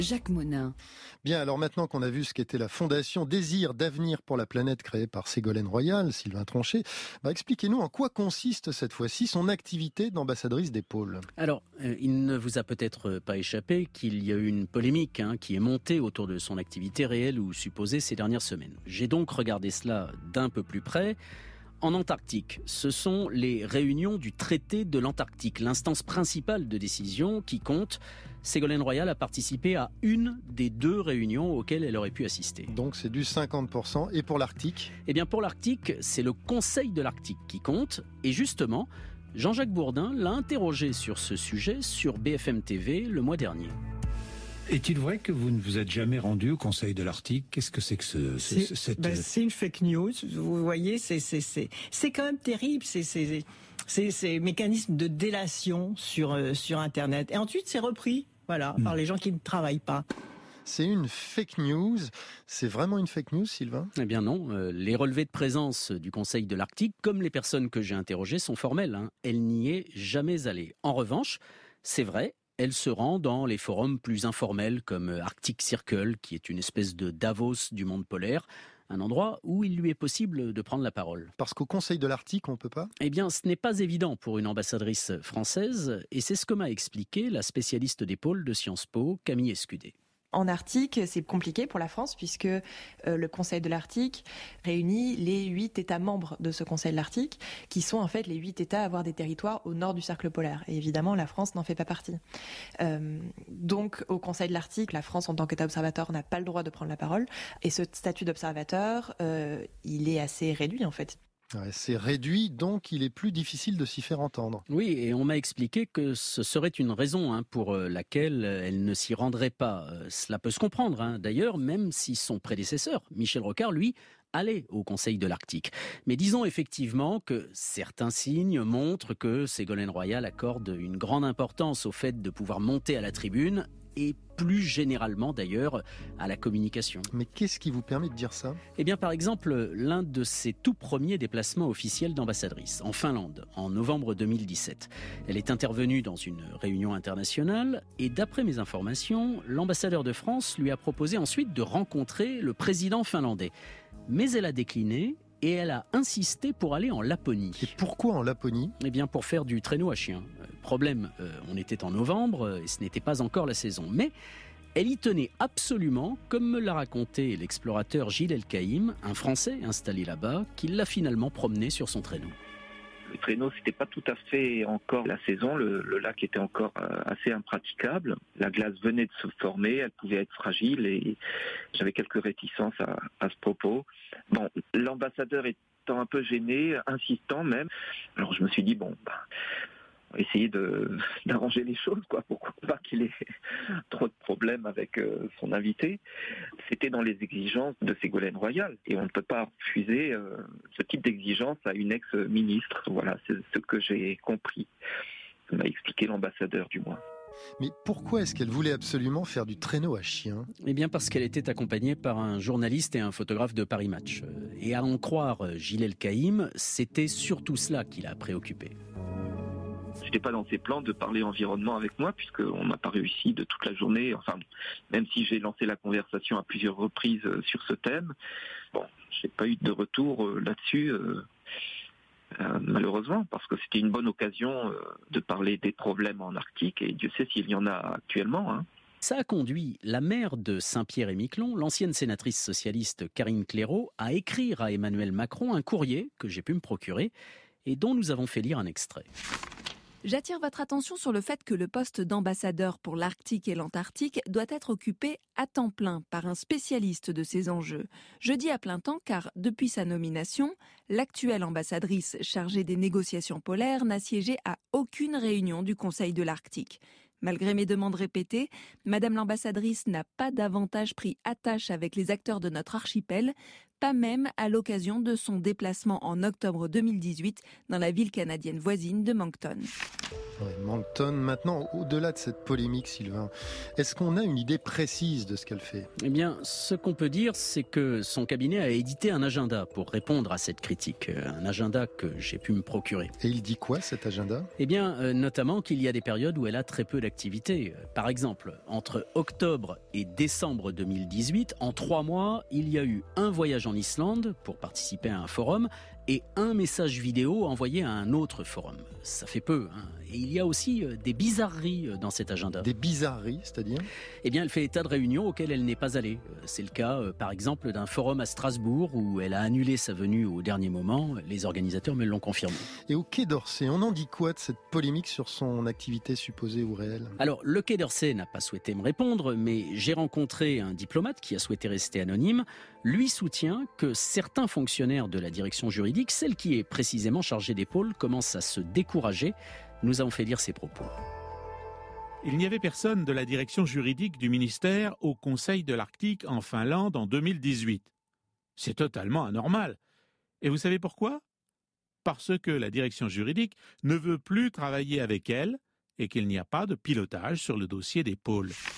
Jacques Monin. Bien, alors maintenant qu'on a vu ce qu'était la fondation Désir d'avenir pour la planète créée par Ségolène Royal, Sylvain Tronchet, expliquez-nous en quoi consiste cette fois-ci son activité d'ambassadrice des pôles. Alors, il ne vous a peut-être pas échappé qu'il y a eu une polémique qui est montée autour de son activité réelle ou supposée ces dernières semaines. J'ai donc regardé cela d'un peu plus près. En Antarctique, ce sont les réunions du traité de l'Antarctique, l'instance principale de décision qui compte. Ségolène Royal a participé à une des 2 réunions auxquelles elle aurait pu assister. Donc c'est du 50%. Et pour l'Arctique ? Eh bien pour l'Arctique, c'est le Conseil de l'Arctique qui compte. Et justement, Jean-Jacques Bourdin l'a interrogé sur ce sujet sur BFM TV le mois dernier. Est-il vrai que vous ne vous êtes jamais rendu au Conseil de l'Arctique ? Qu'est-ce que c'est que c'est une fake news. Vous voyez, c'est quand même terrible. Ces mécanismes de délation sur Internet. Et ensuite, c'est repris, par les gens qui ne travaillent pas. C'est une fake news. C'est vraiment une fake news, Sylvain ? Eh bien non. Les relevés de présence du Conseil de l'Arctique, comme les personnes que j'ai interrogées, sont formels. Elle n'y est jamais allée. En revanche, c'est vrai, elle se rend dans les forums plus informels comme Arctic Circle, qui est une espèce de Davos du monde polaire, un endroit où il lui est possible de prendre la parole. Parce qu'au Conseil de l'Arctique, on peut pas ? Eh bien, ce n'est pas évident pour une ambassadrice française, et c'est ce que m'a expliqué la spécialiste des pôles de Sciences Po, Camille Escudé. En Arctique, c'est compliqué pour la France puisque le Conseil de l'Arctique réunit les 8 États membres de ce Conseil de l'Arctique, qui sont en fait les 8 États à avoir des territoires au nord du cercle polaire. Et évidemment, la France n'en fait pas partie. Donc, au Conseil de l'Arctique, la France, en tant qu'État observateur, n'a pas le droit de prendre la parole. Et ce statut d'observateur, il est assez réduit en fait. Ouais, c'est réduit, donc il est plus difficile de s'y faire entendre. Oui, et on m'a expliqué que ce serait une raison pour laquelle elle ne s'y rendrait pas. Cela peut se comprendre, d'ailleurs, même si son prédécesseur, Michel Rocard, lui, allait au Conseil de l'Arctique. Mais disons effectivement que certains signes montrent que Ségolène Royal accorde une grande importance au fait de pouvoir monter à la tribune, et plus généralement d'ailleurs à la communication. Mais qu'est-ce qui vous permet de dire ça ? Eh bien par exemple, l'un de ses tout premiers déplacements officiels d'ambassadrice, en Finlande, en novembre 2017. Elle est intervenue dans une réunion internationale et d'après mes informations, l'ambassadeur de France lui a proposé ensuite de rencontrer le président finlandais. Mais elle a décliné et elle a insisté pour aller en Laponie. Et pourquoi en Laponie ? Eh bien pour faire du traîneau à chien. Problème, on était en novembre et ce n'était pas encore la saison. Mais elle y tenait absolument, comme me l'a raconté l'explorateur Gilles Elkaïm, un Français installé là-bas, qui l'a finalement promené sur son traîneau. Le traîneau, c'était pas tout à fait encore la saison. Le lac était encore assez impraticable. La glace venait de se former, elle pouvait être fragile et j'avais quelques réticences à ce propos. Bon, l'ambassadeur étant un peu gêné, insistant même, alors je me suis dit on va essayer d'arranger les choses, pour pas qu'il ait trop de problèmes avec son invité. C'était dans les exigences de Ségolène Royal et on ne peut pas refuser ce type d'exigence à une ex-ministre. Voilà, c'est ce que j'ai compris. Ça m'a expliqué l'ambassadeur du moins. Mais pourquoi est-ce qu'elle voulait absolument faire du traîneau à chien ? Eh bien parce qu'elle était accompagnée par un journaliste et un photographe de Paris Match. Et à en croire Gilles Elkaïm, c'était surtout cela qui l'a préoccupé. C'était pas dans ses plans de parler environnement avec moi, puisqu'on n'a pas réussi de toute la journée, même si j'ai lancé la conversation à plusieurs reprises sur ce thème. J'ai pas eu de retour là-dessus, malheureusement, parce que c'était une bonne occasion de parler des problèmes en Arctique, et Dieu sait s'il y en a actuellement. Ça a conduit la maire de Saint-Pierre-et-Miquelon, l'ancienne sénatrice socialiste Karine Claireau, à écrire à Emmanuel Macron un courrier que j'ai pu me procurer et dont nous avons fait lire un extrait. J'attire votre attention sur le fait que le poste d'ambassadeur pour l'Arctique et l'Antarctique doit être occupé à temps plein par un spécialiste de ces enjeux. Je dis à plein temps car, depuis sa nomination, l'actuelle ambassadrice chargée des négociations polaires n'a siégé à aucune réunion du Conseil de l'Arctique. Malgré mes demandes répétées, Madame l'ambassadrice n'a pas davantage pris attache avec les acteurs de notre archipel pas même à l'occasion de son déplacement en octobre 2018 dans la ville canadienne voisine de Moncton. Ouais, Moncton, maintenant, au-delà de cette polémique, Sylvain, est-ce qu'on a une idée précise de ce qu'elle fait ? Eh bien, ce qu'on peut dire, c'est que son cabinet a édité un agenda pour répondre à cette critique. Un agenda que j'ai pu me procurer. Et il dit quoi, cet agenda ? Eh bien, notamment qu'il y a des périodes où elle a très peu d'activité. Par exemple, entre octobre et décembre 2018, en 3 mois, il y a eu un voyage en Islande pour participer à un forum et un message vidéo envoyé à un autre forum. Ça fait peu, hein. Et il y a aussi des bizarreries dans cet agenda. Des bizarreries, c'est-à-dire ? Eh bien, elle fait état de réunions auxquelles elle n'est pas allée. C'est le cas, par exemple, d'un forum à Strasbourg où elle a annulé sa venue au dernier moment. Les organisateurs me l'ont confirmé. Et au Quai d'Orsay, on en dit quoi de cette polémique sur son activité supposée ou réelle ? Alors, le Quai d'Orsay n'a pas souhaité me répondre, mais j'ai rencontré un diplomate qui a souhaité rester anonyme. Lui soutient que certains fonctionnaires de la direction juridique, celle qui est précisément chargée des pôles, commencent à se décourager. Nous avons fait lire ses propos. Il n'y avait personne de la direction juridique du ministère au Conseil de l'Arctique en Finlande en 2018. C'est totalement anormal. Et vous savez pourquoi ? Parce que la direction juridique ne veut plus travailler avec elle et qu'il n'y a pas de pilotage sur le dossier des pôles.